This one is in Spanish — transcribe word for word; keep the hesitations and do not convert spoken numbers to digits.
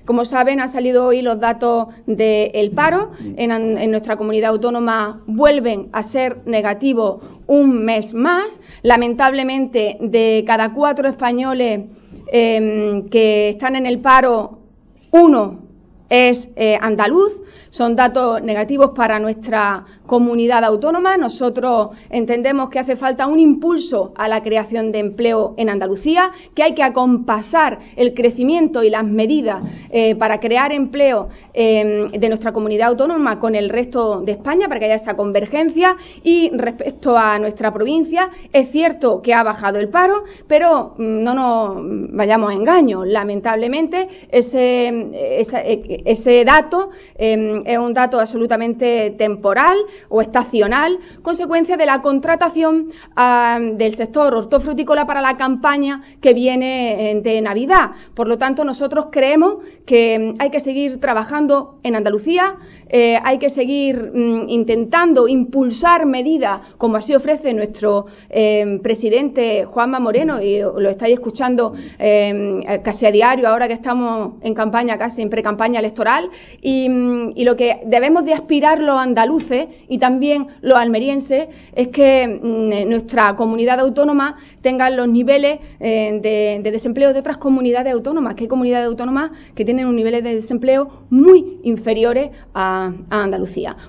Como saben, han salido hoy los datos del paro. En, en nuestra comunidad autónoma vuelven a ser negativos un mes más. Lamentablemente, de cada cuatro españoles eh, que están en el paro, uno es eh, andaluz. Son datos negativos para nuestra comunidad autónoma. Nosotros entendemos que hace falta un impulso a la creación de empleo en Andalucía, que hay que acompasar el crecimiento y las medidas eh, para crear empleo eh, de nuestra comunidad autónoma con el resto de España, para que haya esa convergencia. Y respecto a nuestra provincia, es cierto que ha bajado el paro, pero no nos vayamos a engaño. Lamentablemente, ese, ese, ese dato eh, es un dato absolutamente temporal o estacional, consecuencia de la contratación uh, del sector hortofrutícola para la campaña que viene de Navidad. Por lo tanto, nosotros creemos que hay que seguir trabajando en Andalucía, eh, hay que seguir mm, intentando impulsar medidas, como así ofrece nuestro eh, presidente Juanma Moreno, y lo estáis escuchando eh, casi a diario, ahora que estamos en campaña, casi en pre-campaña electoral, y, y lo que debemos de aspirar los andaluces y también los almerienses es que mm, nuestra comunidad autónoma tenga los niveles eh, de, de desempleo de otras comunidades autónomas, que hay comunidades autónomas que tienen un nivel de desempleo muy inferiores a, a Andalucía.